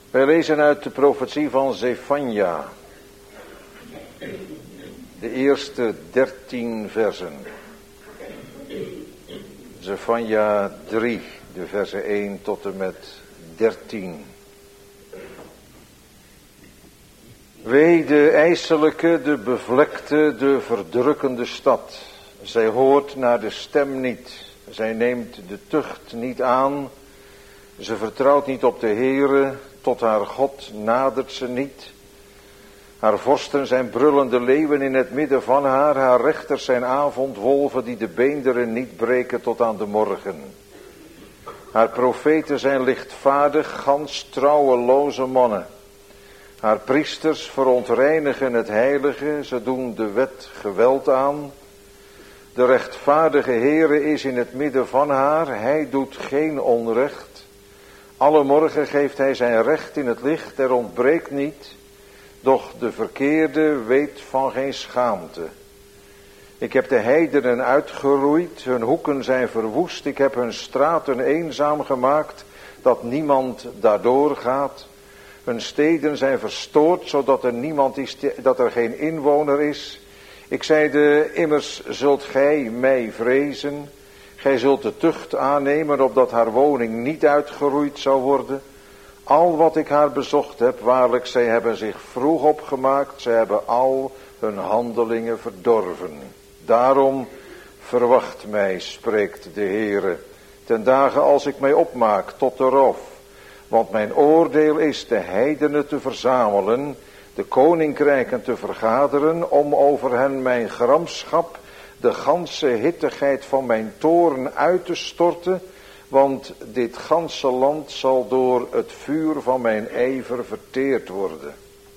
Wij lezen uit de profetie van Zefanja, de eerste 13 versen. Zefanja 3, de versen 1 tot en met 13. Wee de ijselijke, de bevlekte, de verdrukkende stad. Zij hoort naar de stem niet. Zij neemt de tucht niet aan. Ze vertrouwt niet op de Heere. Tot haar God nadert ze niet. Haar vorsten zijn brullende leeuwen in het midden van haar. Haar rechters zijn avondwolven die de beenderen niet breken tot aan de morgen. Haar profeten zijn lichtvaardig, gans trouweloze mannen. Haar priesters verontreinigen het heilige, ze doen de wet geweld aan. De rechtvaardige Heere is in het midden van haar, hij doet geen onrecht. Alle morgen geeft hij zijn recht in het licht, er ontbreekt niet. Doch de verkeerde weet van geen schaamte. Ik heb de heidenen uitgeroeid, hun hoeken zijn verwoest. Ik heb hun straten eenzaam gemaakt, dat niemand daardoor gaat. Hun steden zijn verstoord, zodat er niemand is, dat er geen inwoner is. Ik zeide, immers zult gij mij vrezen. Gij zult de tucht aannemen, opdat haar woning niet uitgeroeid zou worden. Al wat ik haar bezocht heb, waarlijk, zij hebben zich vroeg opgemaakt. Zij hebben al hun handelingen verdorven. Daarom verwacht mij, spreekt de Heere, ten dagen als ik mij opmaak tot de roof. Want mijn oordeel is de heidenen te verzamelen, de koninkrijken te vergaderen, om over hen mijn gramschap, de ganse hittigheid van mijn toorn uit te storten, want dit ganse land zal door het vuur van mijn ijver verteerd worden.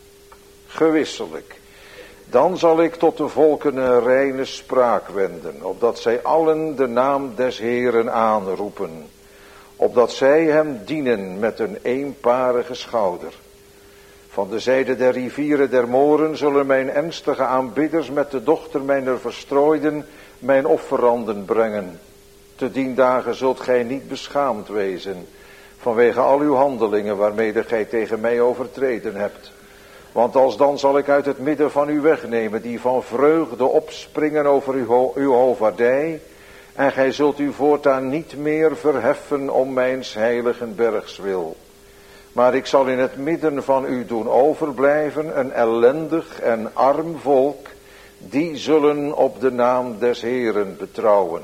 Gewisselijk, dan zal ik tot de volken een reine spraak wenden, opdat zij allen de naam des Heeren aanroepen, opdat zij hem dienen met een eenparige schouder. Van de zijde der rivieren der Moren zullen mijn ernstige aanbidders met de dochter mijner verstrooiden mijn offeranden brengen. Te dien dagen zult gij niet beschaamd wezen, vanwege al uw handelingen waarmede gij tegen mij overtreden hebt. Want alsdan zal ik uit het midden van u wegnemen, die van vreugde opspringen over uw hovaardij, en gij zult u voortaan niet meer verheffen om mijns heiligen bergs wil. Maar ik zal in het midden van u doen overblijven een ellendig en arm volk, die zullen op de naam des Heeren betrouwen.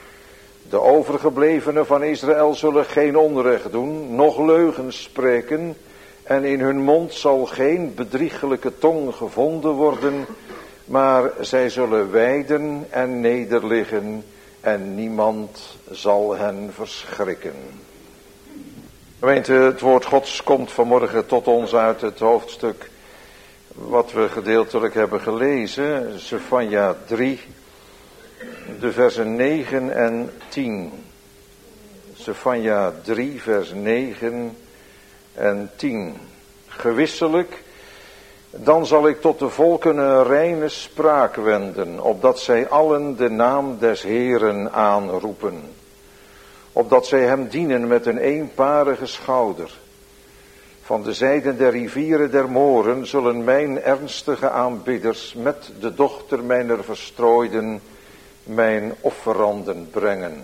De overgeblevenen van Israël zullen geen onrecht doen, noch leugens spreken, en in hun mond zal geen bedriegelijke tong gevonden worden, maar zij zullen wijden en nederliggen, en niemand zal hen verschrikken. Gemeente, het woord Gods komt vanmorgen tot ons uit het hoofdstuk wat we gedeeltelijk hebben gelezen, Zefanja 3, de versen 9 en 10. Zefanja 3, vers 9 en 10. Gewisselijk, dan zal ik tot de volken een reine spraak wenden, opdat zij allen de naam des Heeren aanroepen. Opdat zij hem dienen met een eenparige schouder. Van de zijden der rivieren der Moren zullen mijn ernstige aanbidders met de dochter mijner verstrooiden mijn offeranden brengen.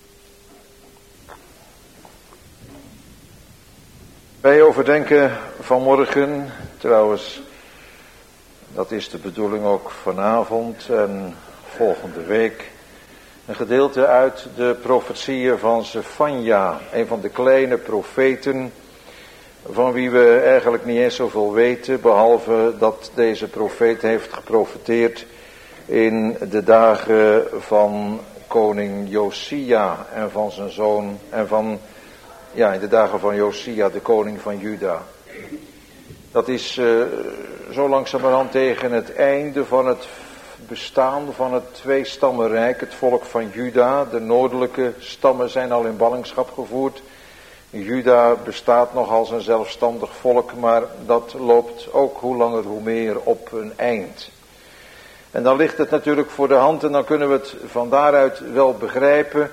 Wij overdenken vanmorgen, trouwens, dat is de bedoeling ook vanavond en volgende week, een gedeelte uit de profetieën van Zefanja, een van de kleine profeten, van wie we eigenlijk niet eens zoveel weten, behalve dat deze profeet heeft geprofeteerd in de dagen van koning Josia en van zijn zoon, in de dagen van Josia, de koning van Juda. Dat is zo langzamerhand tegen het einde van het bestaan van het tweestammenrijk, het volk van Juda. De noordelijke stammen zijn al in ballingschap gevoerd. Juda bestaat nog als een zelfstandig volk, maar dat loopt ook hoe langer hoe meer op een eind. En dan ligt het natuurlijk voor de hand en dan kunnen we het van daaruit wel begrijpen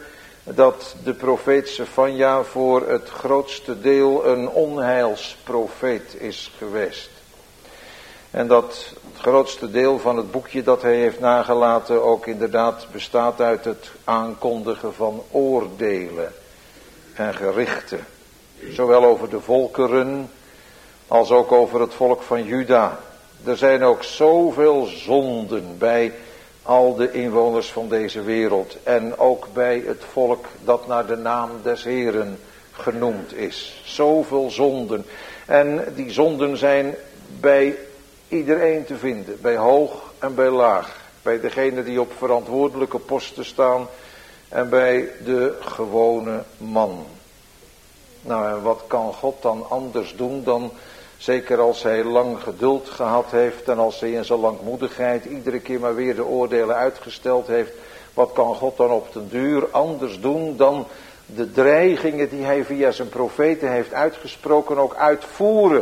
dat de profeet Sefanja voor het grootste deel een onheilsprofeet is geweest. En dat het grootste deel van het boekje dat hij heeft nagelaten ook inderdaad bestaat uit het aankondigen van oordelen en gerichten. Zowel over de volkeren als ook over het volk van Juda. Er zijn ook zoveel zonden bij al de inwoners van deze wereld. En ook bij het volk dat naar de naam des Heeren genoemd is. Zoveel zonden. En die zonden zijn bij iedereen te vinden. Bij hoog en bij laag. Bij degenen die op verantwoordelijke posten staan. En bij de gewone man. Nou, en wat kan God dan anders doen dan, zeker als hij lang geduld gehad heeft en als hij in zijn langmoedigheid iedere keer maar weer de oordelen uitgesteld heeft. Wat kan God dan op den duur anders doen dan de dreigingen die hij via zijn profeten heeft uitgesproken ook uitvoeren?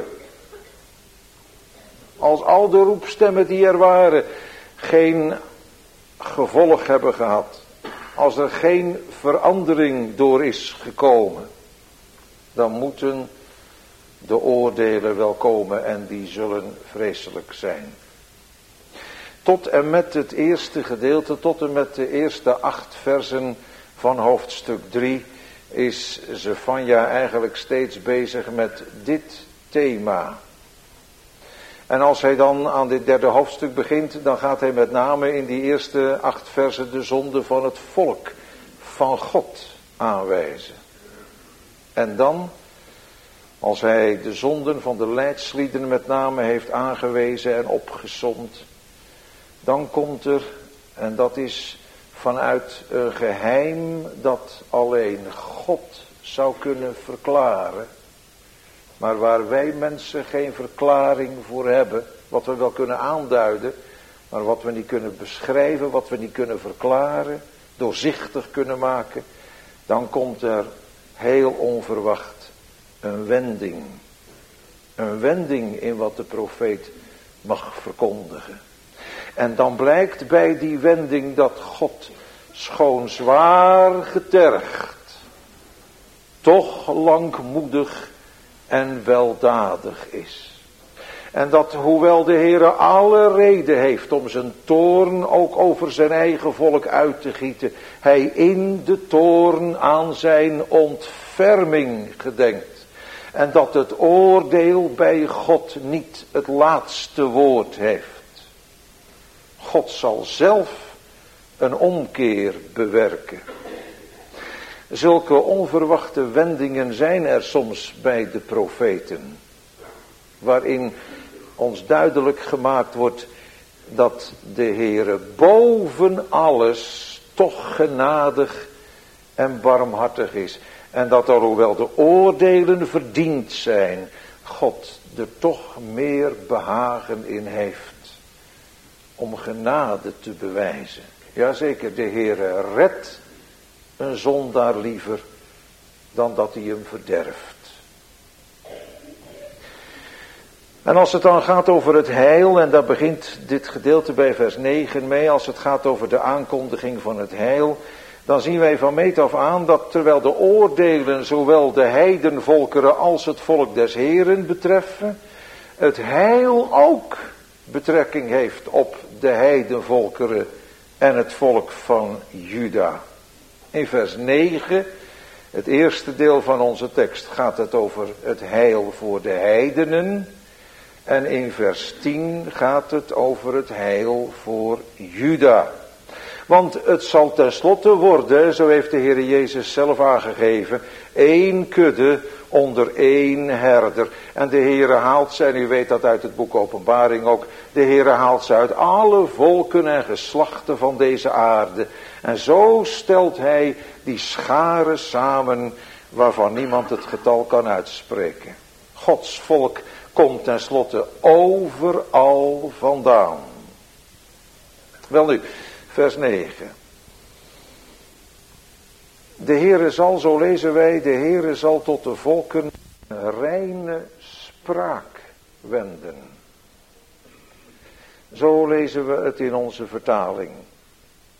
Als al de roepstemmen die er waren geen gevolg hebben gehad. Als er geen verandering door is gekomen. Dan moeten de oordelen wel komen en die zullen vreselijk zijn. Tot en met het eerste gedeelte, tot en met de eerste 8 versen van hoofdstuk 3 is Sefanja eigenlijk steeds bezig met dit thema. En als hij dan aan dit 3e hoofdstuk begint, dan gaat hij met name in die eerste 8 versen de zonde van het volk van God aanwijzen. En dan, als hij de zonden van de leidslieden met name heeft aangewezen en opgesomd, dan komt er, en dat is vanuit een geheim dat alleen God zou kunnen verklaren, maar waar wij mensen geen verklaring voor hebben, wat we wel kunnen aanduiden, maar wat we niet kunnen beschrijven, wat we niet kunnen verklaren, doorzichtig kunnen maken, dan komt er heel onverwacht een wending. Een wending in wat de profeet mag verkondigen. En dan blijkt bij die wending dat God schoon zwaar getergd, toch langmoedig en weldadig is. En dat hoewel de Heere alle reden heeft om zijn toorn ook over zijn eigen volk uit te gieten, hij in de toorn aan zijn ontferming gedenkt. En dat het oordeel bij God niet het laatste woord heeft. God zal zelf een omkeer bewerken. Zulke onverwachte wendingen zijn er soms bij de profeten. Waarin ons duidelijk gemaakt wordt dat de Heere boven alles toch genadig en barmhartig is. En dat er, hoewel de oordelen verdiend zijn, God er toch meer behagen in heeft. Om genade te bewijzen. Jazeker, de Heere redt een zondaar liever dan dat hij hem verderft. En als het dan gaat over het heil, en daar begint dit gedeelte bij vers 9 mee, als het gaat over de aankondiging van het heil, dan zien wij van meet af aan dat terwijl de oordelen zowel de heidenvolkeren als het volk des Heeren betreffen, het heil ook betrekking heeft op de heidenvolkeren en het volk van Juda. In vers 9, het eerste deel van onze tekst, gaat het over het heil voor de heidenen. En in vers 10 gaat het over het heil voor Juda. Want het zal tenslotte worden, zo heeft de Heer Jezus zelf aangegeven, 1 kudde onder 1 herder. En de Heere haalt ze, en u weet dat uit het boek Openbaring ook, de Heere haalt ze uit alle volken en geslachten van deze aarde. En zo stelt hij die scharen samen, waarvan niemand het getal kan uitspreken. Gods volk komt tenslotte overal vandaan. Welnu, vers 9. De Heere zal, zo lezen wij, de Heere zal tot de volken een reine spraak wenden. Zo lezen we het in onze vertaling.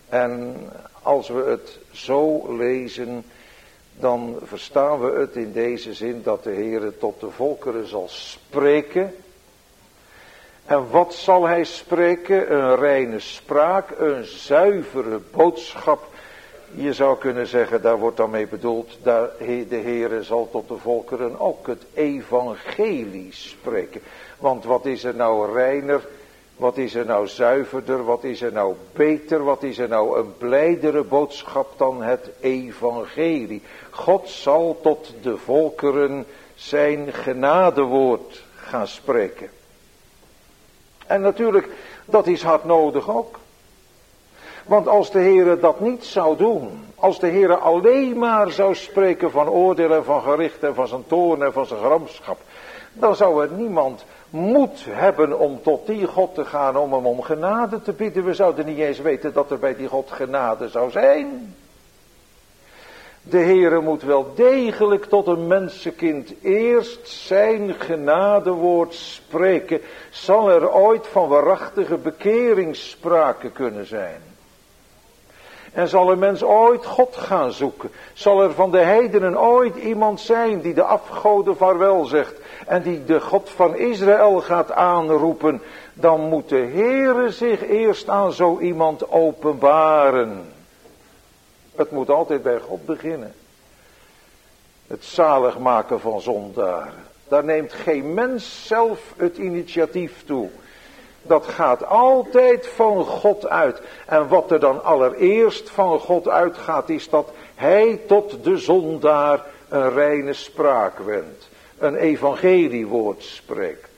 En als we het zo lezen, dan verstaan we het in deze zin dat de Heere tot de volkeren zal spreken. En wat zal hij spreken? Een reine spraak, een zuivere boodschap. Je zou kunnen zeggen, daar wordt dan mee bedoeld, de Heere zal tot de volkeren ook het evangelie spreken. Want wat is er nou reiner, wat is er nou zuiverder, wat is er nou beter, wat is er nou een blijdere boodschap dan het evangelie. God zal tot de volkeren zijn genadewoord gaan spreken. En natuurlijk, dat is hard nodig ook. Want als de Heere dat niet zou doen, als de Heere alleen maar zou spreken van oordeel en van gericht en van zijn toorn en van zijn gramschap, dan zou er niemand moed hebben om tot die God te gaan om hem om genade te bidden. We zouden niet eens weten dat er bij die God genade zou zijn. De Heere moet wel degelijk tot een mensenkind eerst zijn genadewoord spreken. Zal er ooit van waarachtige bekering sprake kunnen zijn? En zal een mens ooit God gaan zoeken? Zal er van de heidenen ooit iemand zijn die de afgoden vaarwel zegt en die de God van Israël gaat aanroepen? Dan moet de Heere zich eerst aan zo iemand openbaren. Het moet altijd bij God beginnen. Het zaligmaken van zondaren. Daar neemt geen mens zelf het initiatief toe. Dat gaat altijd van God uit. En wat er dan allereerst van God uitgaat, is dat hij tot de zondaar een reine spraak wendt. Een evangeliewoord spreekt.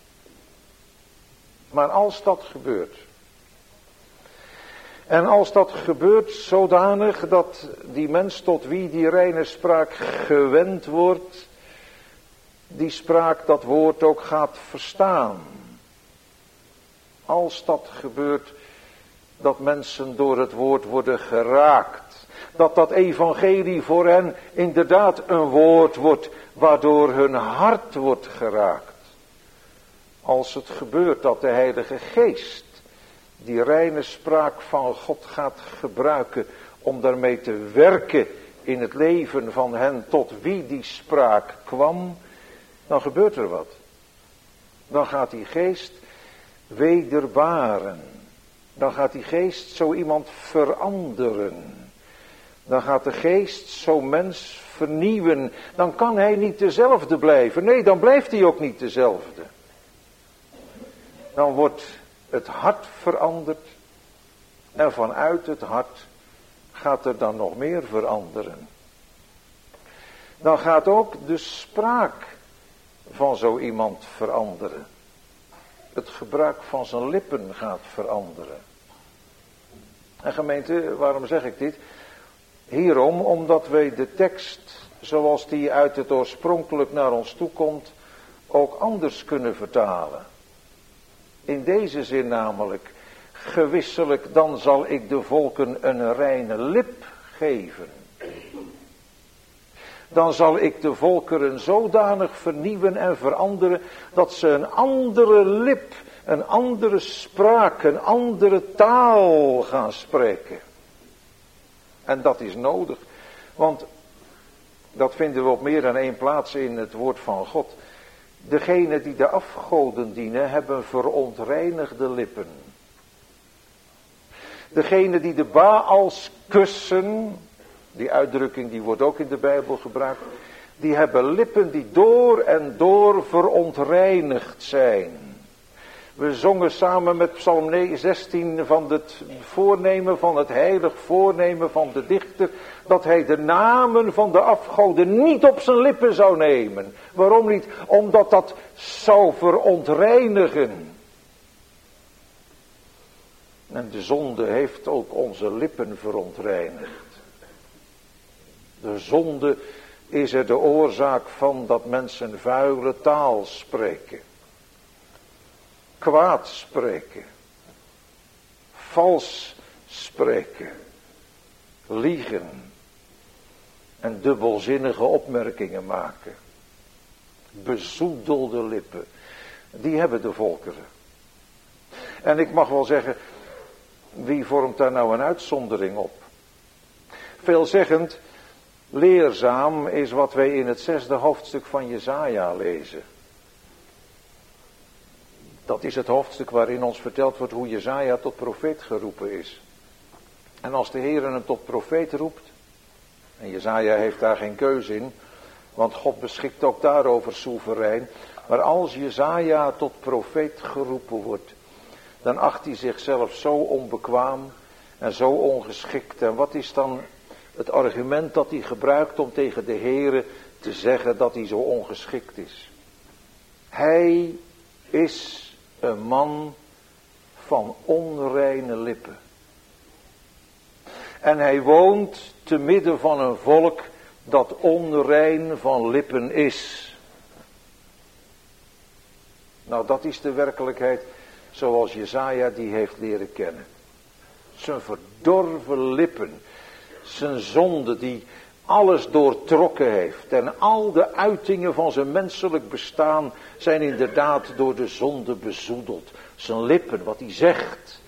Maar als dat gebeurt. En als dat gebeurt zodanig dat die mens tot wie die reine spraak gewend wordt, die spraak, dat woord ook gaat verstaan. Als dat gebeurt, dat mensen door het woord worden geraakt. Dat dat evangelie voor hen inderdaad een woord wordt, waardoor hun hart wordt geraakt. Als het gebeurt dat de Heilige Geest die reine spraak van God gaat gebruiken om daarmee te werken in het leven van hen tot wie die spraak kwam, dan gebeurt er wat. Dan gaat die geest wederbaren. Dan gaat die geest zo iemand veranderen. Dan gaat de geest zo mens vernieuwen. Dan kan hij niet dezelfde blijven. Nee, dan blijft hij ook niet dezelfde. Dan wordt het hart veranderd. En vanuit het hart gaat er dan nog meer veranderen. Dan gaat ook de spraak van zo iemand veranderen. Het gebruik van zijn lippen gaat veranderen. En gemeente, waarom zeg ik dit? Hierom, omdat wij de tekst, zoals die uit het oorspronkelijk naar ons toe komt, ook anders kunnen vertalen. In deze zin namelijk, gewisselijk, dan zal ik de volken een reine lip geven. Dan zal ik de volkeren zodanig vernieuwen en veranderen, dat ze een andere lip, een andere spraak, een andere taal gaan spreken. En dat is nodig, want dat vinden we op meer dan één plaats in het woord van God. Degenen die de afgoden dienen, hebben verontreinigde lippen. Degenen die de Baals kussen, die uitdrukking die wordt ook in de Bijbel gebruikt, die hebben lippen die door en door verontreinigd zijn. We zongen samen met Psalm 16 van het voornemen, van het heilig voornemen van de dichter, dat hij de namen van de afgoden niet op zijn lippen zou nemen. Waarom niet? Omdat dat zou verontreinigen. En de zonde heeft ook onze lippen verontreinigd. De zonde is er de oorzaak van dat mensen vuile taal spreken. Kwaad spreken. Vals spreken. Liegen. En dubbelzinnige opmerkingen maken. Bezoedelde lippen. Die hebben de volkeren. En ik mag wel zeggen, Wie vormt daar nou een uitzondering op? Veelzeggend, leerzaam is wat wij in het 6e hoofdstuk van Jesaja lezen. Dat is het hoofdstuk waarin ons verteld wordt hoe Jesaja tot profeet geroepen is. En als de Heer hem tot profeet roept, en Jesaja heeft daar geen keuze in, want God beschikt ook daarover soeverein. Maar als Jesaja tot profeet geroepen wordt, dan acht hij zichzelf zo onbekwaam en zo ongeschikt. En wat is dan het argument dat hij gebruikt om tegen de Heere te zeggen dat hij zo ongeschikt is? Hij is een man van onreine lippen. En hij woont te midden van een volk dat onrein van lippen is. Nou, dat is de werkelijkheid zoals Jesaja die heeft leren kennen. Zijn verdorven lippen, zijn zonde die alles doortrokken heeft. En al de uitingen van zijn menselijk bestaan zijn inderdaad door de zonde bezoedeld. Zijn lippen, wat hij zegt.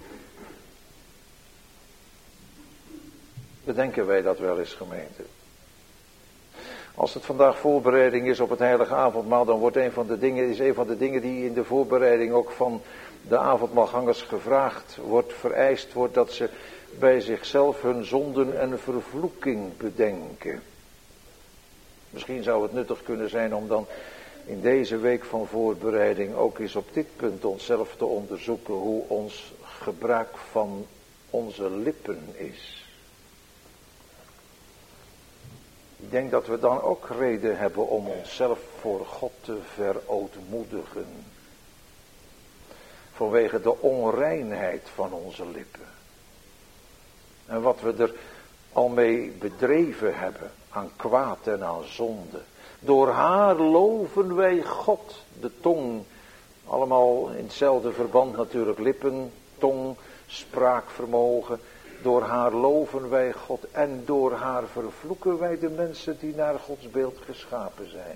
Bedenken wij dat wel eens, gemeente? Als het vandaag voorbereiding is op het heilige avondmaal, dan wordt een van de dingen die in de voorbereiding ook van de avondmaalgangers gevraagd wordt, vereist wordt, dat ze bij zichzelf hun zonden en vervloeking bedenken. Misschien zou het nuttig kunnen zijn om dan in deze week van voorbereiding ook eens op dit punt onszelf te onderzoeken hoe ons gebruik van onze lippen is. Ik denk dat we dan ook reden hebben om onszelf voor God te verootmoedigen. Vanwege de onreinheid van onze lippen. En wat we er al mee bedreven hebben aan kwaad en aan zonde. Door haar loven wij God, de tong. Allemaal in hetzelfde verband natuurlijk, lippen, tong, spraakvermogen. Door haar loven wij God en door haar vervloeken wij de mensen die naar Gods beeld geschapen zijn.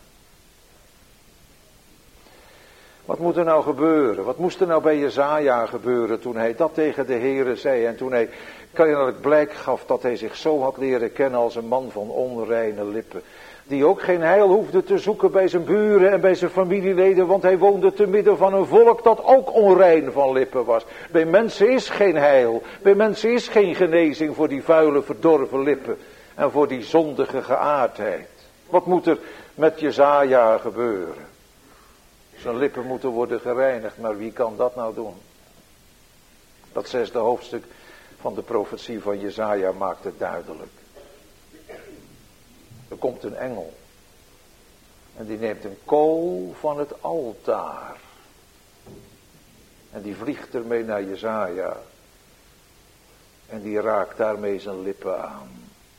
Wat moet er nou gebeuren? Wat moest er nou bij Jesaja gebeuren toen hij dat tegen de Heere zei en toen hij kennelijk blijk gaf dat hij zich zo had leren kennen als een man van onreine lippen. Die ook geen heil hoefde te zoeken bij zijn buren en bij zijn familieleden, want hij woonde te midden van een volk dat ook onrein van lippen was. Bij mensen is geen heil, bij mensen is geen genezing voor die vuile, verdorven lippen en voor die zondige geaardheid. Wat moet er met Jesaja gebeuren? Zijn lippen moeten worden gereinigd, maar wie kan dat nou doen? Dat 6e hoofdstuk van de profetie van Jesaja maakt het duidelijk. Er komt een engel. En die neemt een kool van het altaar. En die vliegt ermee naar Jesaja. En die raakt daarmee zijn lippen aan.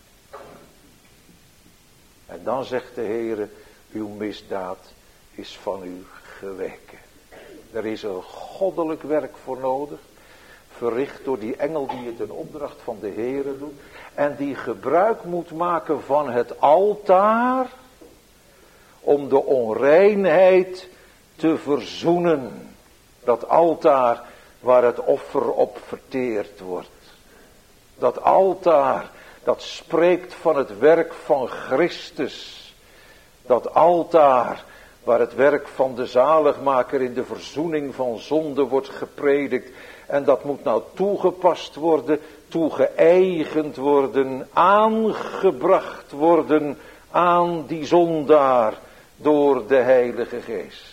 En dan zegt de Heere, uw misdaad is van u geweken. Er is een goddelijk werk voor nodig. Verricht door die engel die het in opdracht van de Heere doet. En die gebruik moet maken van het altaar. Om de onreinheid te verzoenen. Dat altaar waar het offer op verteerd wordt. Dat altaar dat spreekt van het werk van Christus. Dat altaar waar het werk van de zaligmaker in de verzoening van zonde wordt gepredikt. En dat moet nou toegepast worden, toegeëigend worden, aangebracht worden aan die zondaar door de Heilige Geest.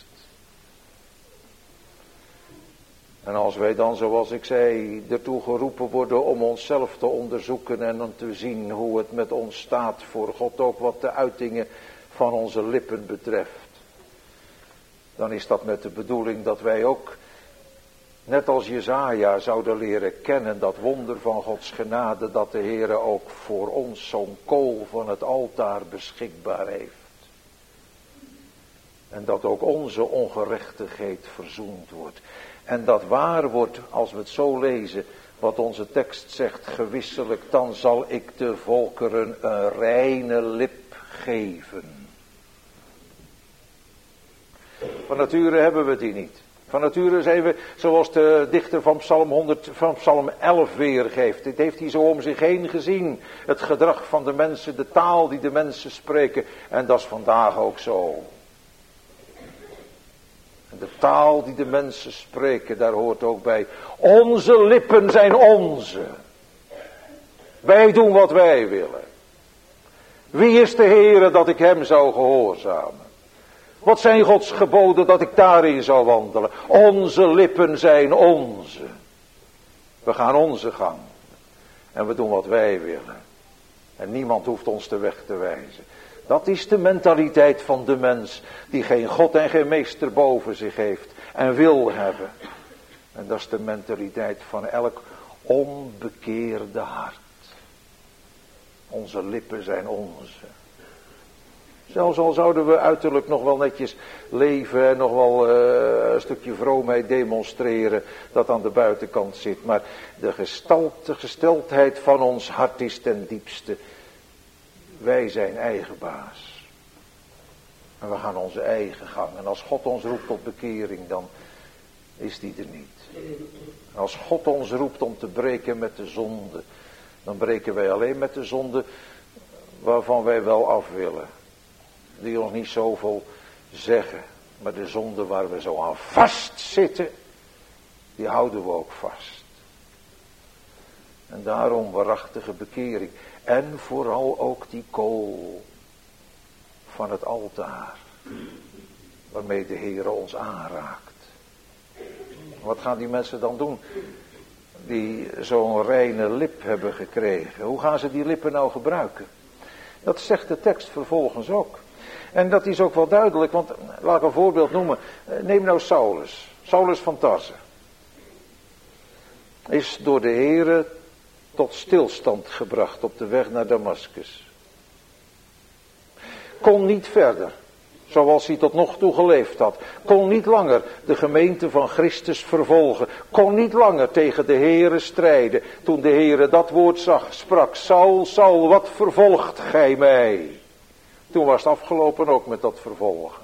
En als wij dan, zoals ik zei, ertoe geroepen worden om onszelf te onderzoeken en om te zien hoe het met ons staat voor God, ook wat de uitingen van onze lippen betreft. Dan is dat met de bedoeling dat wij ook, net als Jesaja, zouden leren kennen dat wonder van Gods genade, dat de Heere ook voor ons zo'n kool van het altaar beschikbaar heeft. En dat ook onze ongerechtigheid verzoend wordt. En dat waar wordt, als we het zo lezen, wat onze tekst zegt, gewisselijk, dan zal ik de volkeren een reine lip geven. Van nature hebben we die niet. Van nature zijn we, zoals de dichter van Psalm 11 weergeeft. Dit heeft hij zo om zich heen gezien. Het gedrag van de mensen, de taal die de mensen spreken. En dat is vandaag ook zo. En de taal die de mensen spreken, daar hoort ook bij. Onze lippen zijn onze. Wij doen wat wij willen. Wie is de Heere dat ik hem zou gehoorzamen? Wat zijn Gods geboden dat ik daarin zou wandelen? Onze lippen zijn onze. We gaan onze gang. En we doen wat wij willen. En niemand hoeft ons de weg te wijzen. Dat is de mentaliteit van de mens. Die geen God en geen meester boven zich heeft. En wil hebben. En dat is de mentaliteit van elk onbekeerde hart. Onze lippen zijn onze. Zelfs al zouden we uiterlijk nog wel netjes leven en nog wel een stukje vroomheid demonstreren dat aan de buitenkant zit. Maar de gesteldheid van ons hart is ten diepste. Wij zijn eigen baas. En we gaan onze eigen gang. En als God ons roept tot bekering, dan is die er niet. En als God ons roept om te breken met de zonde, dan breken wij alleen met de zonde waarvan wij wel af willen. Die ons niet zoveel zeggen. Maar de zonde waar we zo aan vastzitten, die houden we ook vast. En daarom waarachtige bekering. En vooral ook die kool van het altaar. Waarmee de Heere ons aanraakt. Wat gaan die mensen dan doen? Die zo'n reine lip hebben gekregen. Hoe gaan ze die lippen nou gebruiken? Dat zegt de tekst vervolgens ook. En dat is ook wel duidelijk, want laat ik een voorbeeld noemen. Neem nou Saulus. Saulus van Tarse. Is door de Heere tot stilstand gebracht op de weg naar Damaskus. Kon niet verder, zoals hij tot nog toe geleefd had. Kon niet langer de gemeente van Christus vervolgen. Kon niet langer tegen de Heere strijden. Toen de Heere dat woord zag, sprak: Saul, Saul, wat vervolgt gij mij? Toen was het afgelopen ook met dat vervolgen.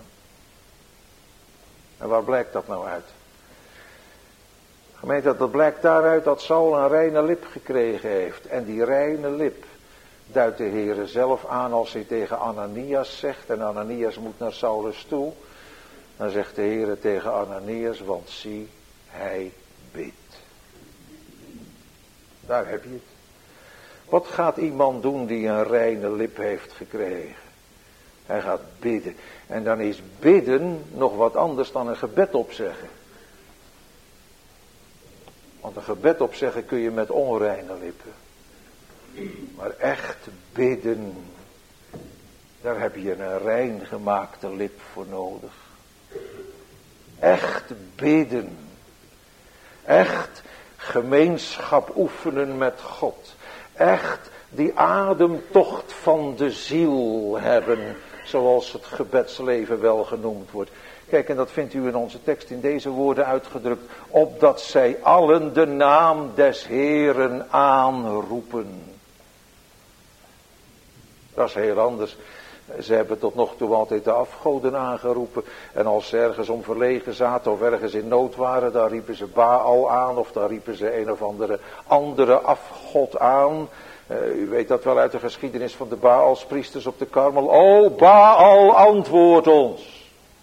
En waar blijkt dat nou uit? Gemeente, dat blijkt daaruit dat Saul een reine lip gekregen heeft. En die reine lip duidt de Heere zelf aan als hij tegen Ananias zegt. En Ananias moet naar Saulus toe. Dan zegt de Heere tegen Ananias: want zie, hij bidt. Daar heb je het. Wat gaat iemand doen die een reine lip heeft gekregen? Hij gaat bidden. En dan is bidden nog wat anders dan een gebed opzeggen. Want een gebed opzeggen kun je met onreine lippen. Maar echt bidden, daar heb je een rein gemaakte lip voor nodig. Echt bidden. Echt gemeenschap oefenen met God. Echt die ademtocht van de ziel hebben, zoals het gebedsleven wel genoemd wordt. Kijk, en dat vindt u in onze tekst in deze woorden uitgedrukt. Opdat zij allen de naam des Heeren aanroepen. Dat is heel anders. Ze hebben tot nog toe altijd de afgoden aangeroepen. En als ze ergens om verlegen zaten of ergens in nood waren, dan riepen ze Baal aan. Of dan riepen ze een of andere afgod aan. U weet dat wel uit de geschiedenis van de Baalspriesters op de Karmel. O Baal, antwoord ons.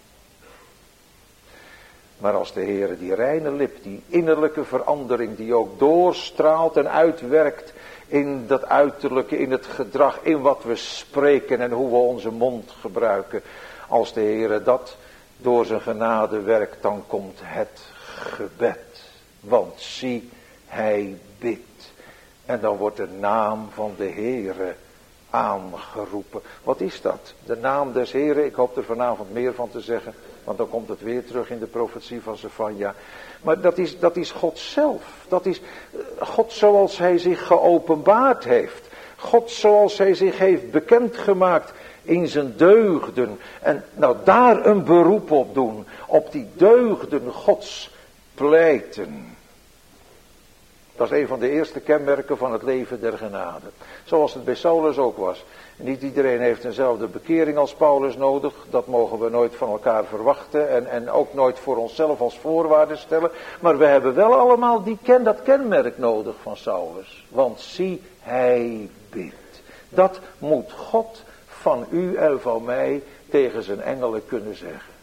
Maar als de Heere die reine lip, die innerlijke verandering die ook doorstraalt en uitwerkt in dat uiterlijke, in het gedrag, in wat we spreken en hoe we onze mond gebruiken. Als de Heere dat door zijn genade werkt, dan komt het gebed. Want zie, hij bidt. En dan wordt de naam van de Heere aangeroepen. Wat is dat? De naam des Heeren. Ik hoop er vanavond meer van te zeggen. Want dan komt het weer terug in de profetie van Zefania. Maar dat is God zelf. Dat is God zoals hij zich geopenbaard heeft. God zoals hij zich heeft bekendgemaakt in zijn deugden. En nou daar een beroep op doen. Op die deugden Gods pleiten. Dat is een van de eerste kenmerken van het leven der genade. Zoals het bij Saulus ook was. Niet iedereen heeft eenzelfde bekering als Paulus nodig. Dat mogen we nooit van elkaar verwachten. En ook nooit voor onszelf als voorwaarde stellen. Maar we hebben wel allemaal dat kenmerk nodig van Saulus. Want zie, hij bidt. Dat moet God van u en van mij tegen zijn engelen kunnen zeggen.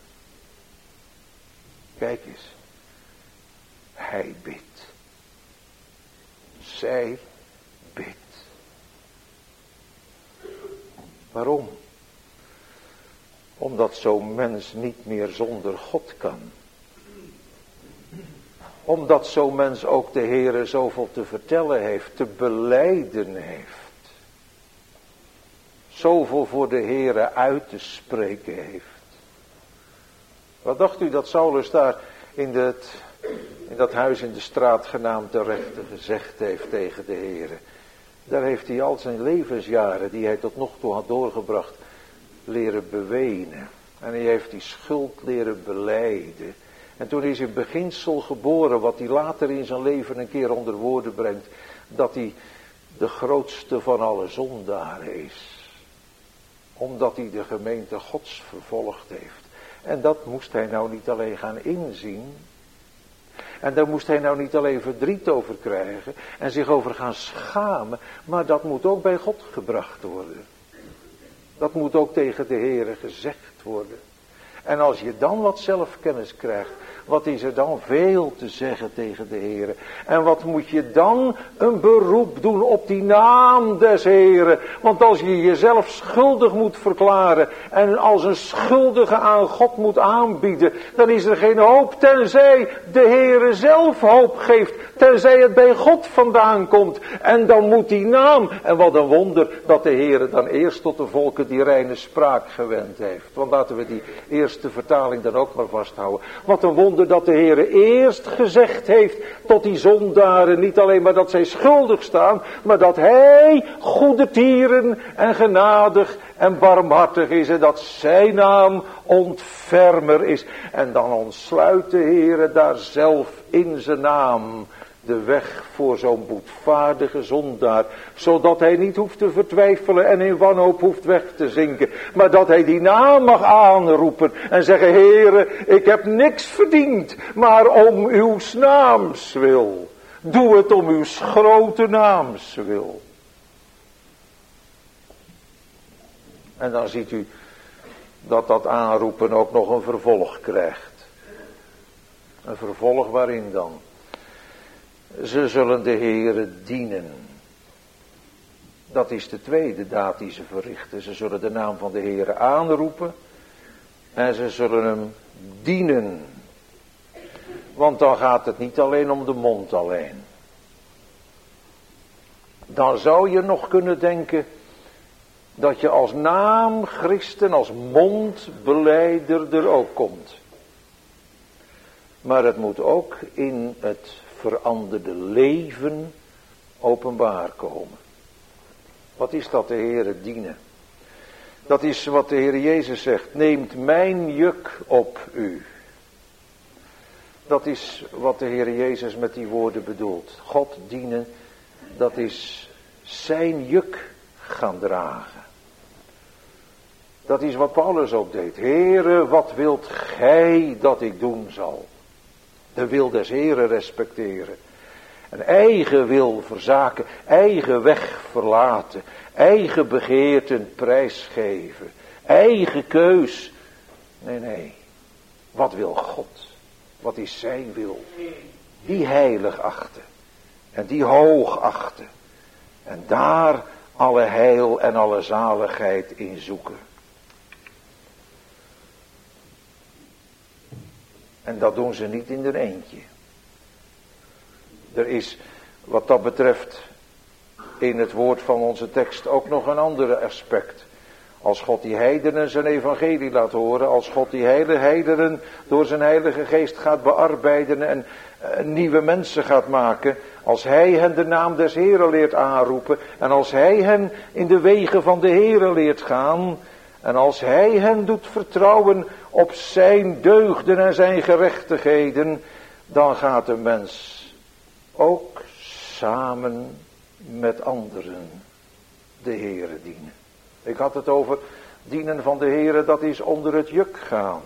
Kijk eens. Hij bidt. Zij bidt. Waarom? Omdat zo'n mens niet meer zonder God kan. Omdat zo'n mens ook de Heere zoveel te vertellen heeft, te belijden heeft. Zoveel voor de Heere uit te spreken heeft. Wat dacht u dat Saulus daar in dat huis in de straat genaamd de rechter gezegd heeft tegen de Heere? Daar heeft hij al zijn levensjaren die hij tot nog toe had doorgebracht leren bewenen. En hij heeft die schuld leren belijden. En toen is in beginsel geboren wat hij later in zijn leven een keer onder woorden brengt. Dat hij de grootste van alle zondaren is. Omdat hij de gemeente Gods vervolgd heeft. En dat moest hij nou niet alleen gaan inzien. En daar moest hij nou niet alleen verdriet over krijgen en zich over gaan schamen, maar dat moet ook bij God gebracht worden. Dat moet ook tegen de Heere gezegd worden. En als je dan wat zelfkennis krijgt, wat is er dan veel te zeggen tegen de Heere? En wat moet je dan een beroep doen op die naam des Heere? Want als je jezelf schuldig moet verklaren en als een schuldige aan God moet aanbieden, dan is er geen hoop tenzij de Heere zelf hoop geeft. Tenzij het bij God vandaan komt. En dan moet die naam, en wat een wonder dat de Heere dan eerst tot de volken die reine spraak gewend heeft. Want laten we die eerste vertaling dan ook maar vasthouden. Wat een wonder dat de Heere eerst gezegd heeft tot die zondaren. Niet alleen maar dat zij schuldig staan, maar dat hij goede tieren en genadig en barmhartig is. En dat zijn naam ontfermer is. En dan ontsluit de Heere daar zelf in zijn naam de weg voor zo'n boetvaardige zondaar. Zodat hij niet hoeft te vertwijfelen en in wanhoop hoeft weg te zinken. Maar dat hij die naam mag aanroepen en zeggen: Heere, ik heb niks verdiend, maar om uw naams wil. Doe het om uw grote naams wil. En dan ziet u dat aanroepen ook nog een vervolg krijgt. Een vervolg waarin dan? Ze zullen de Heere dienen. Dat is de tweede daad die ze verrichten. Ze zullen de naam van de Heere aanroepen. En ze zullen hem dienen. Want dan gaat het niet alleen om de mond alleen. Dan zou je nog kunnen denken dat je als naam Christen, als mondbeleider er ook komt. Maar het moet ook in het veranderde leven openbaar komen. Wat is dat, de Heere dienen? Dat is wat de Heer Jezus zegt: neemt mijn juk op u. Dat is wat de Heer Jezus met die woorden bedoelt. God dienen, dat is zijn juk gaan dragen. Dat is wat Paulus ook deed. Heere, wat wilt gij dat ik doen zal? De wil des Heeren respecteren. Een eigen wil verzaken. Eigen weg verlaten. Eigen begeerten prijsgeven. Eigen keus. Nee. Wat wil God? Wat is zijn wil? Die heilig achten. En die hoog achten. En daar alle heil en alle zaligheid in zoeken. En dat doen ze niet in hun eentje. Er is wat dat betreft in het woord van onze tekst ook nog een ander aspect. Als God die heidenen zijn evangelie laat horen. Als God die heidenen door zijn heilige geest gaat bearbeiden en nieuwe mensen gaat maken. Als hij hen de naam des Heeren leert aanroepen. En als hij hen in de wegen van de Heeren leert gaan. En als hij hen doet vertrouwen op zijn deugden en zijn gerechtigheden. Dan gaat de mens ook samen met anderen de Heere dienen. Ik had het over dienen van de Heere, dat is onder het juk gaan.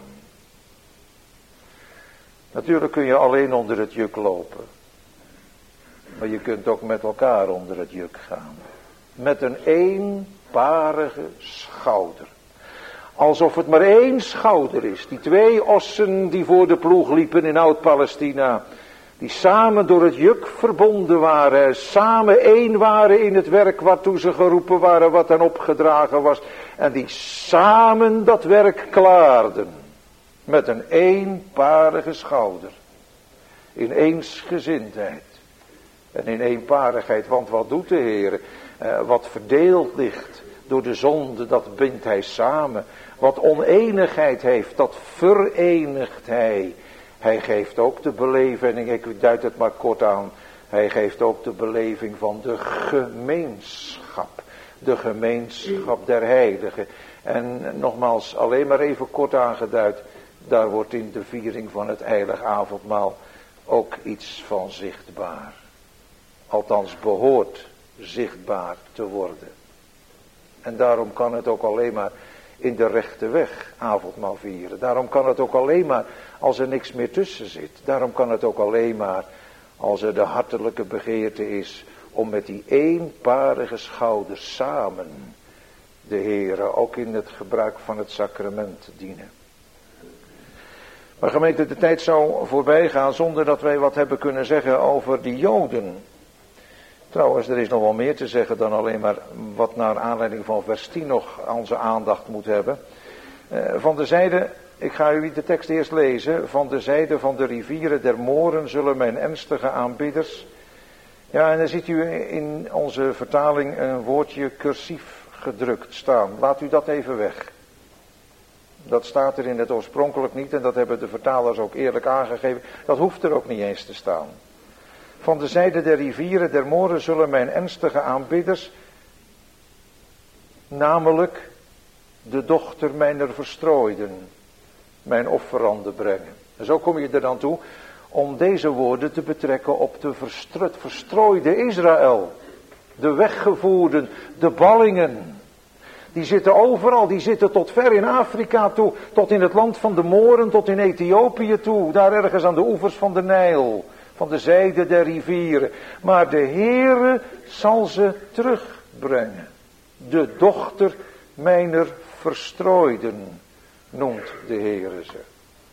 Natuurlijk kun je alleen onder het juk lopen. Maar je kunt ook met elkaar onder het juk gaan. Met een eenparige schouder. Alsof het maar één schouder is. Die 2 ossen die voor de ploeg liepen in Oud-Palestina. Die samen door het juk verbonden waren. Samen één waren in het werk waartoe ze geroepen waren. Wat hen opgedragen was. En die samen dat werk klaarden. Met een eenparige schouder. In eensgezindheid. En in eenparigheid. Want wat doet de Heer? Wat verdeeld ligt door de zonde, dat bindt hij samen. Wat oneenigheid heeft, dat verenigt hij. Hij geeft ook de beleving, ik duid het maar kort aan. Hij geeft ook de beleving van de gemeenschap. De gemeenschap der heiligen. En nogmaals, alleen maar even kort aangeduid. Daar wordt in de viering van het heilig avondmaal ook iets van zichtbaar. Althans behoort zichtbaar te worden. En daarom kan het ook alleen maar in de rechte weg avondmaal vieren. Daarom kan het ook alleen maar als er niks meer tussen zit. Daarom kan het ook alleen maar als er de hartelijke begeerte is om met die eenparige schouders samen de Heere ook in het gebruik van het sacrament te dienen. Maar gemeente, de tijd zou voorbij gaan zonder dat wij wat hebben kunnen zeggen over die Joden. Trouwens, er is nog wel meer te zeggen dan alleen maar wat naar aanleiding van vers 10 nog onze aandacht moet hebben. Van de zijde, ik ga u de tekst eerst lezen. Van de zijde van de rivieren der Mooren zullen mijn ernstige aanbidders. Ja, en dan ziet u in onze vertaling een woordje cursief gedrukt staan. Laat u dat even weg. Dat staat er in het oorspronkelijk niet en dat hebben de vertalers ook eerlijk aangegeven. Dat hoeft er ook niet eens te staan. Van de zijde der rivieren der Mooren zullen mijn ernstige aanbidders, namelijk de dochter mijner verstrooiden, mijn offeranden brengen. En zo kom je er dan toe om deze woorden te betrekken op de verstrooide Israël. De weggevoerden, de ballingen. Die zitten overal, die zitten tot ver in Afrika toe, tot in het land van de Mooren, tot in Ethiopië toe, daar ergens aan de oevers van de Nijl. Van de zijde der rivieren. Maar de Heere zal ze terugbrengen. De dochter mijner verstrooiden noemt de Heere ze.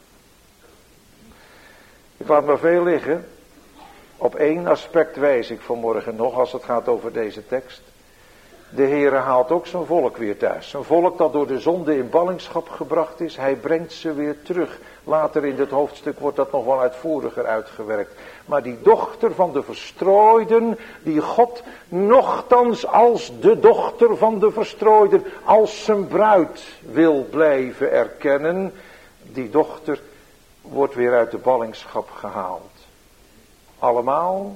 Ik laat maar veel liggen. Op 1 aspect wijs ik vanmorgen nog als het gaat over deze tekst. De Heere haalt ook zijn volk weer thuis. Zijn volk dat door de zonde in ballingschap gebracht is. Hij brengt ze weer terug. Later in dit hoofdstuk wordt dat nog wel uitvoeriger uitgewerkt. Maar die dochter van de verstrooiden, die God nochtans als de dochter van de verstrooiden, als zijn bruid wil blijven erkennen. Die dochter wordt weer uit de ballingschap gehaald. Allemaal.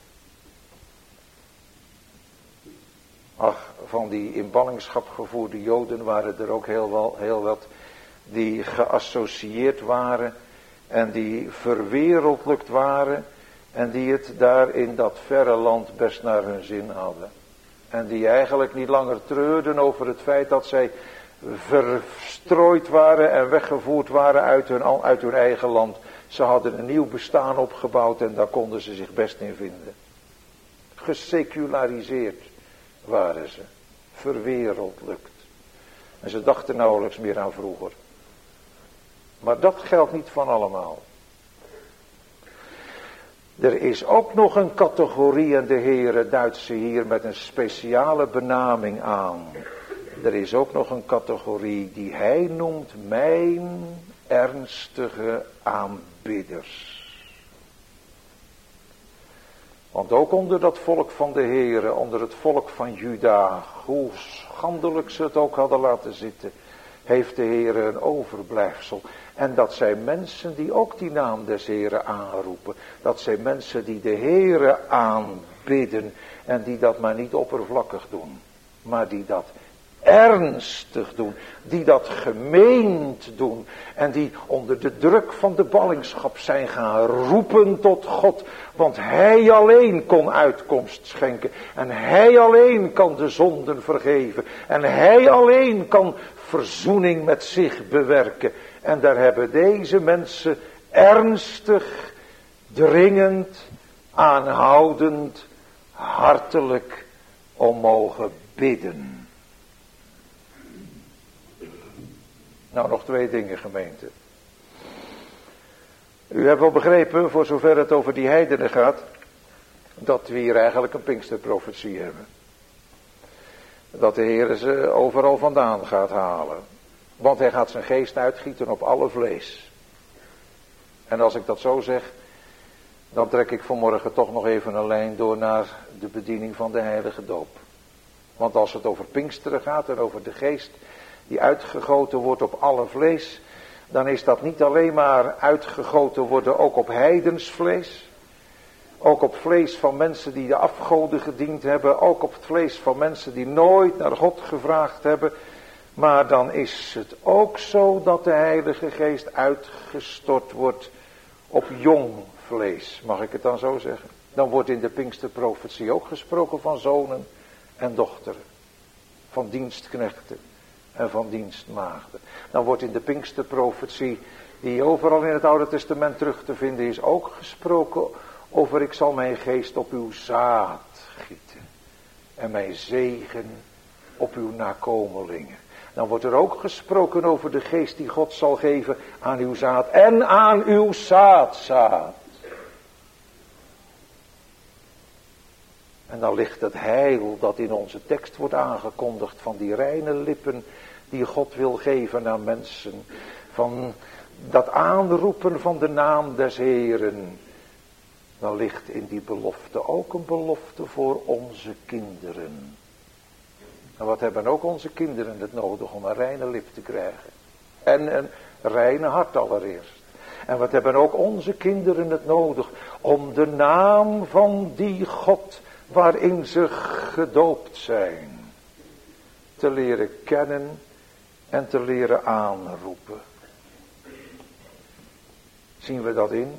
Ach, van die in ballingschap gevoerde Joden waren er ook heel wat die geassocieerd waren en die verwereldlijkt waren en die het daar in dat verre land best naar hun zin hadden. En die eigenlijk niet langer treurden over het feit dat zij verstrooid waren en weggevoerd waren uit hun eigen land. Ze hadden een nieuw bestaan opgebouwd en daar konden ze zich best in vinden. Geseculariseerd waren ze, verwereldlijkt. En ze dachten nauwelijks meer aan vroeger. Maar dat geldt niet van allemaal. Er is ook nog een categorie en de Heere duidt ze hier met een speciale benaming aan. Er is ook nog een categorie die hij noemt mijn ernstige aanbidders. Want ook onder dat volk van de Heere, onder het volk van Juda, hoe schandelijk ze het ook hadden laten zitten, heeft de Heere een overblijfsel. En dat zijn mensen die ook die naam des Heere aanroepen. Dat zijn mensen die de Heere aanbidden en die dat maar niet oppervlakkig doen. Maar die dat ernstig doen, die dat gemeend doen en die onder de druk van de ballingschap zijn gaan roepen tot God, want Hij alleen kon uitkomst schenken en Hij alleen kan de zonden vergeven en Hij alleen kan verzoening met zich bewerken. En daar hebben deze mensen ernstig, dringend, aanhoudend, hartelijk om mogen bidden. Nou, nog 2 dingen, gemeente. U hebt wel begrepen, voor zover het over die heidenen gaat, dat we hier eigenlijk een Pinksterprofetie hebben. Dat de Heer ze overal vandaan gaat halen. Want Hij gaat zijn geest uitgieten op alle vlees. En als ik dat zo zeg, dan trek ik vanmorgen toch nog even een lijn door naar de bediening van de heilige doop. Want als het over Pinksteren gaat en over de geest die uitgegoten wordt op alle vlees, dan is dat niet alleen maar uitgegoten worden ook op heidensvlees, ook op vlees van mensen die de afgoden gediend hebben, ook op het vlees van mensen die nooit naar God gevraagd hebben, maar dan is het ook zo dat de Heilige Geest uitgestort wordt op jong vlees, mag ik het dan zo zeggen? Dan wordt in de Pinksterprofetie ook gesproken van zonen en dochteren, van dienstknechten en van dienstmaagden. Dan wordt in de Pinksterprofetie, die overal in het Oude Testament terug te vinden is, ook gesproken over: ik zal mijn geest op uw zaad gieten en mijn zegen op uw nakomelingen. Dan wordt er ook gesproken over de geest die God zal geven aan uw zaad en aan uw zaadzaad. En dan ligt het heil dat in onze tekst wordt aangekondigd van die reine lippen die God wil geven aan mensen. Van dat aanroepen van de naam des Heeren. Dan ligt in die belofte ook een belofte voor onze kinderen. En wat hebben ook onze kinderen het nodig om een reine lip te krijgen? En een reine hart allereerst. En wat hebben ook onze kinderen het nodig om de naam van die God waarin ze gedoopt zijn te leren kennen en te leren aanroepen. Zien we dat in?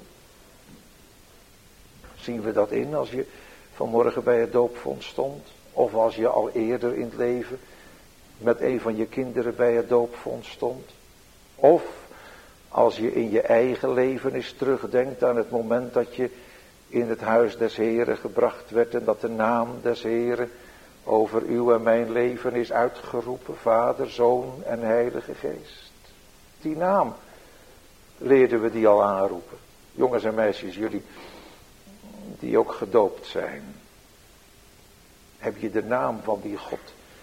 Zien we dat in als je vanmorgen bij het doopvond stond? Of als je al eerder in het leven met een van je kinderen bij het doopvond stond? Of als je in je eigen leven eens terugdenkt aan het moment dat je in het huis des Heren gebracht werd en dat de naam des Heren over uw en mijn leven is uitgeroepen, Vader, Zoon en Heilige Geest. Die naam leerden we die al aanroepen. Jongens en meisjes, jullie die ook gedoopt zijn. Heb je de naam van die God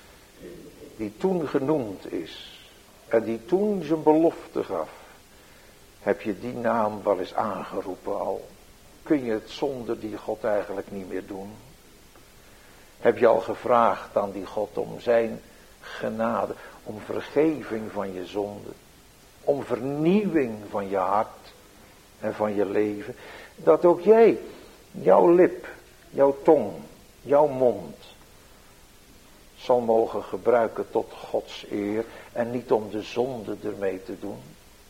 die toen genoemd is en die toen zijn belofte gaf, heb je die naam wel eens aangeroepen al? Kun je het zonder die God eigenlijk niet meer doen? Heb je al gevraagd aan die God om zijn genade, om vergeving van je zonde, om vernieuwing van je hart en van je leven, dat ook jij, jouw lip, jouw tong, jouw mond zal mogen gebruiken tot Gods eer en niet om de zonde ermee te doen,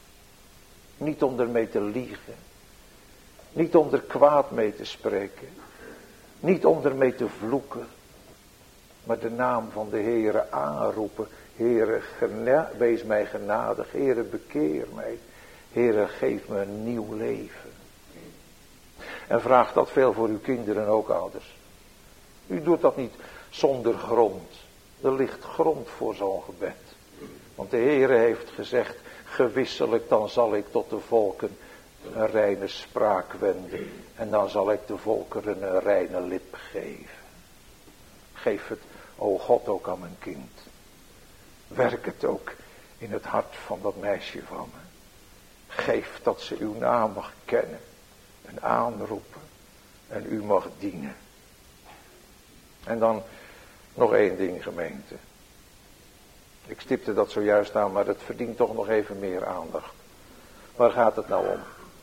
niet om ermee te liegen, niet om er kwaad mee te spreken, niet om ermee te vloeken, maar de naam van de Heere aanroepen. Heere, wees mij genadig. Heere, bekeer mij. Heere, geef me een nieuw leven. En vraag dat veel voor uw kinderen ook, ouders. U doet dat niet zonder grond. Er ligt grond voor zo'n gebed. Want de Heere heeft gezegd, gewisselijk dan zal ik tot de volken een reine spraak wenden. En dan zal ik de volkeren een reine lip geven. Geef het, o God, ook aan mijn kind. Werk het ook in het hart van dat meisje van me. Geef dat ze uw naam mag kennen en aanroepen en u mag dienen. En dan nog één ding, gemeente. Ik stipte dat zojuist aan, maar het verdient toch nog even meer aandacht. Waar gaat het nou om?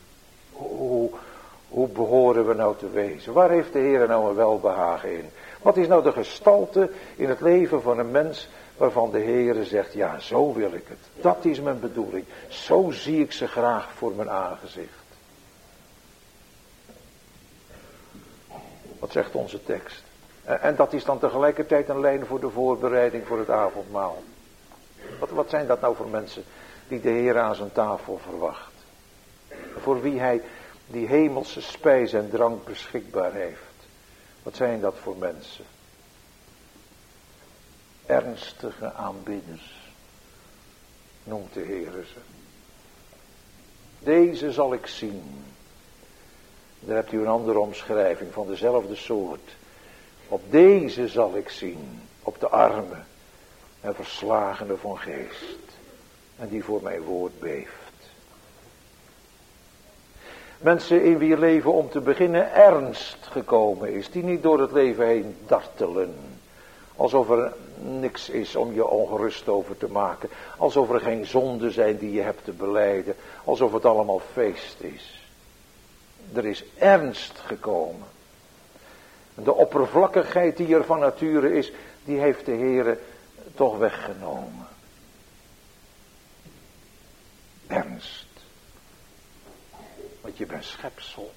Hoe behoren we nou te wezen? Waar heeft de Heer nou een welbehagen in? Wat is nou de gestalte in het leven van een mens waarvan de Heere zegt, ja, zo wil ik het. Dat is mijn bedoeling. Zo zie ik ze graag voor mijn aangezicht. Wat zegt onze tekst? En dat is dan tegelijkertijd een lijn voor de voorbereiding voor het avondmaal. Wat zijn dat nou voor mensen die de Heer aan zijn tafel verwacht? Voor wie hij die hemelse spijs en drank beschikbaar heeft. Wat zijn dat voor mensen? Ernstige aanbidders, noemt de Heer ze. Deze zal ik zien. Daar hebt u een andere omschrijving van dezelfde soort. Op deze zal ik zien, op de armen en verslagene van geest. En die voor mijn woord beeft. Mensen in wie leven om te beginnen ernst gekomen is. Die niet door het leven heen dartelen. Alsof er niks is om je ongerust over te maken. Alsof er geen zonden zijn die je hebt te belijden. Alsof het allemaal feest is. Er is ernst gekomen. De oppervlakkigheid die er van nature is, die heeft de Heere toch weggenomen. Ernst. Want je bent schepsel.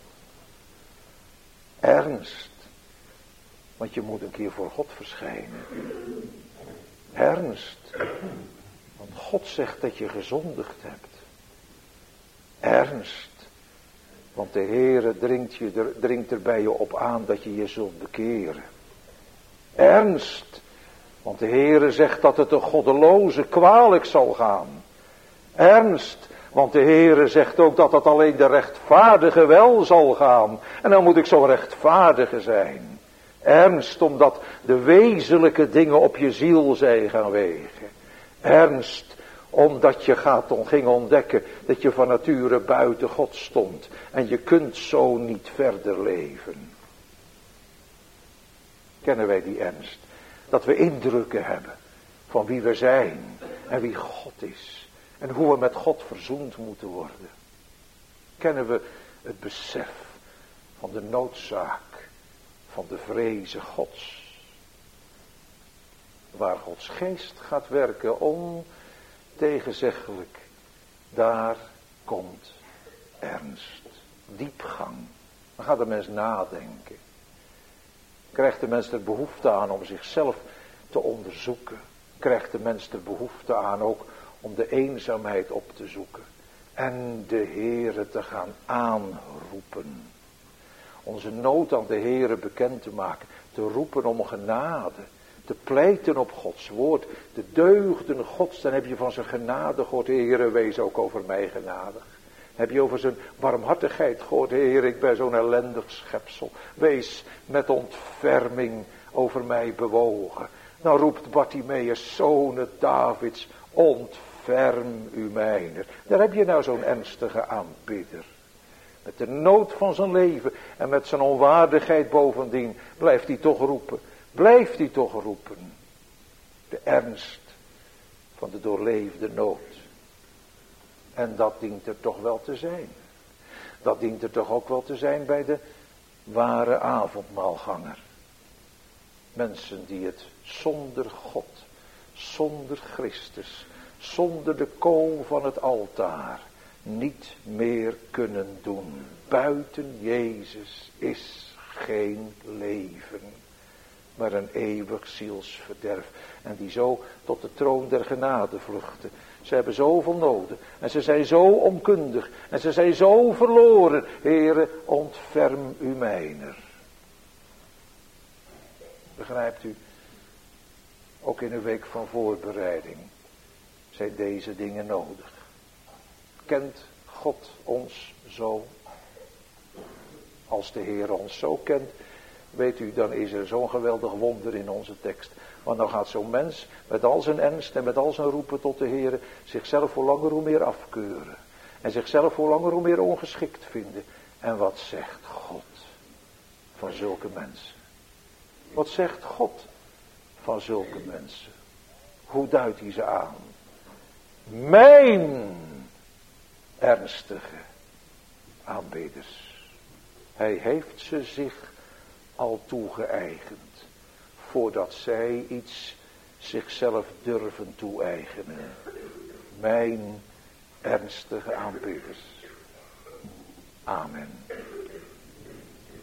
Ernst. Want je moet een keer voor God verschijnen. Ernst. Want God zegt dat je gezondigd hebt. Ernst. Want de Heere dringt er bij je op aan dat je je zult bekeren. Ernst. Want de Heere zegt dat het de goddeloze kwalijk zal gaan. Ernst. Want de Heere zegt ook dat het alleen de rechtvaardige wel zal gaan. En dan moet ik zo'n rechtvaardige zijn. Ernst, omdat de wezenlijke dingen op je ziel zijn gaan wegen. Ernst, omdat je ging ontdekken dat je van nature buiten God stond. En je kunt zo niet verder leven. Kennen wij die ernst? Dat we indrukken hebben van wie we zijn en wie God is. En hoe we met God verzoend moeten worden. Kennen we het besef van de noodzaak van de vreze Gods. Waar Gods geest gaat werken ontegenzeggelijk. Daar komt ernst, diepgang. Dan gaat de mens nadenken. Krijgt de mens er behoefte aan om zichzelf te onderzoeken. Krijgt de mens er behoefte aan ook om de eenzaamheid op te zoeken. En de Heere te gaan aanroepen. Onze nood aan de Heere bekend te maken. Te roepen om genade. Te pleiten op Gods woord. De deugden Gods. Dan heb je van zijn genade gehoord. Heere, wees ook over mij genadig. Heb je over zijn barmhartigheid gehoord. Heer, ik ben zo'n ellendig schepsel. Wees met ontferming over mij bewogen. Dan roept Bartimaeus, zoon Davids, ontferm u mijner. Daar heb je nou zo'n ernstige aanbidder. Met de nood van zijn leven en met zijn onwaardigheid bovendien blijft hij toch roepen. Blijft hij toch roepen. De ernst van de doorleefde nood. En dat dient er toch wel te zijn. Dat dient er toch ook wel te zijn bij de ware avondmaalganger. Mensen die het zonder God, zonder Christus, zonder de kool van het altaar niet meer kunnen doen. Buiten Jezus is geen leven, maar een eeuwig zielsverderf. En die zo tot de troon der genade vluchten. Ze hebben zoveel noden. En ze zijn zo onkundig. En ze zijn zo verloren. Heere, ontferm u mijner. Begrijpt u? Ook in een week van voorbereiding zijn deze dingen nodig. Kent God ons zo? Als de Heer ons zo kent, weet u, dan is er zo'n geweldig wonder in onze tekst. Want dan gaat zo'n mens met al zijn ernst en met al zijn roepen tot de Heer zichzelf hoe langer hoe meer afkeuren. En zichzelf hoe langer hoe meer ongeschikt vinden. En wat zegt God van zulke mensen? Wat zegt God van zulke mensen? Hoe duidt hij ze aan? Mijn ernstige aanbidders. Hij heeft ze zich al toegeëigend. Voordat zij iets zichzelf durven toe-eigenen. Mijn ernstige aanbidders. Amen.